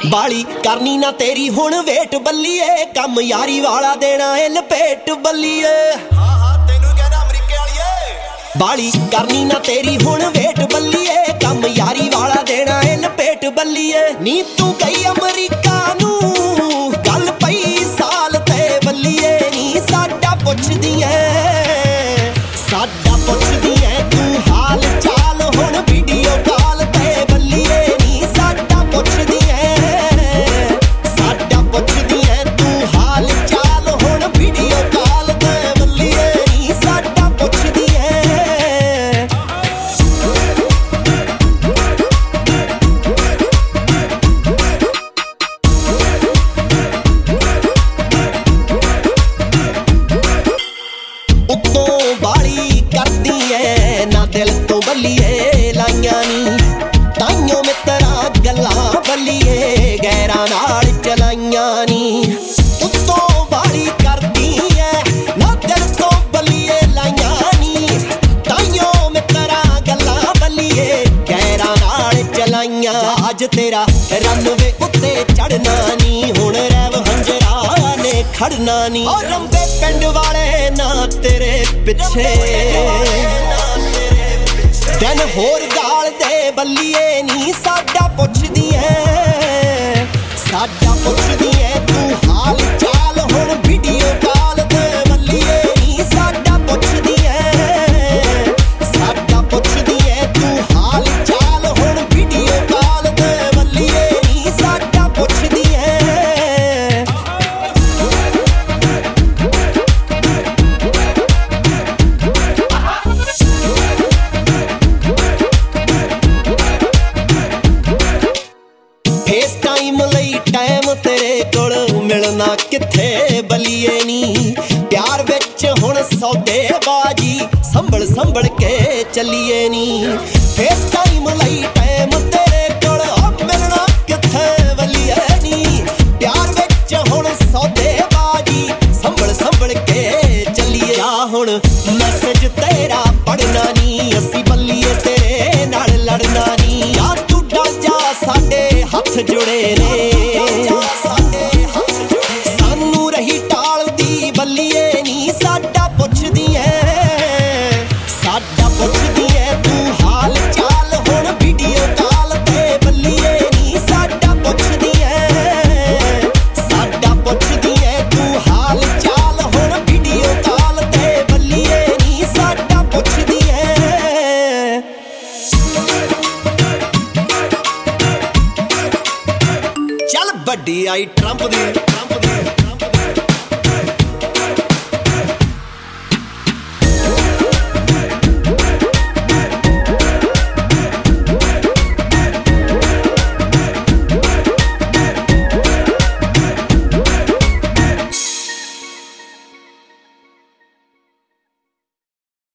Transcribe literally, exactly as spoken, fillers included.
बाली करनी ना तेरी हुण वेट बल्लीए कम यारी वाला देना ए लपेट बल्लीए हाँ हाँ तेनू कहना अमरीके वालीए बाली करनी ना तेरी हुण वेट बल्लीए कम यारी वाला देना ए लपेट बल्लीए नी तू गई अमरीका नू गल पई साल ते बल्लीए नी साडा पुछदी ऐ साडा पुछदी ऐ तू हाल चाल हुण वीडियो कॉल ते बल्लीए नी साडा पुछदी ऐ साडा पुछदी ऐ तू हाल चाल हुण वीडियो कॉल ते बल्लीए नी साडा पुछदी ऐ उत्तों बाली करदी ऐ ना दिल तो बल्लीए लाइयां नी ताइयों मित्तरा गल्लां बल्लीए गैरां नाल चलाइयां नी उत्तों बाली करदी ऐ ना दिल तो बल्लीए लाइयां नी ताइयों मित्तरा गल्लां बल्लीए गैरां नाल चलाइयां अज तेरा रनवे उत्ते चढ़ना नी हुण रैव हंजरा ने खड़ना नी और रंबे पिंड वाले ना तेरे पिछे दिन होर गाल दे बल्लीए नी साडा पुछदी ऐ साडा पुछदी ऐ तू हाल चाल हुण वीडियो कॉल ते बल्लीए नी साडा पुछदी ऐ साडा पुछदी ऐ तू हाल चाल हुण वीडियो कॉल ते बल्लीए नी साडा पुछदी ऐ फेस टाइम लई टाइम तेरे कोल मिलना किथे बल्लीए नी प्यार विच हुण सौदेबाजी संभल संभल के चलिए नी फेस टाइम लई टाइम तेरे कोल मिलना किथे बल्लीए नी प्यार विच हुण सौदेबाजी संभल संभल के चलिए जा हुण मैसेज तेरा पढ़ना नी असी बल्लीए तेरे नाल लड़ना नी या तू डर जा साडे हथ जुड़े ने सानू रही टालदी बल्लीए नी साडा पुछदी ऐ साडा पुछदी ऐ तू हाल चाल हुण वीडियो कॉल ते बल्लीए नी साडा पुछदी ऐ साडा पुछदी ऐ तू हाल चाल हुण वीडियो कॉल ते बल्लीए नी साडा पुछदी ऐ चल बड्डी आई ट्रंप दी ट्रंप दी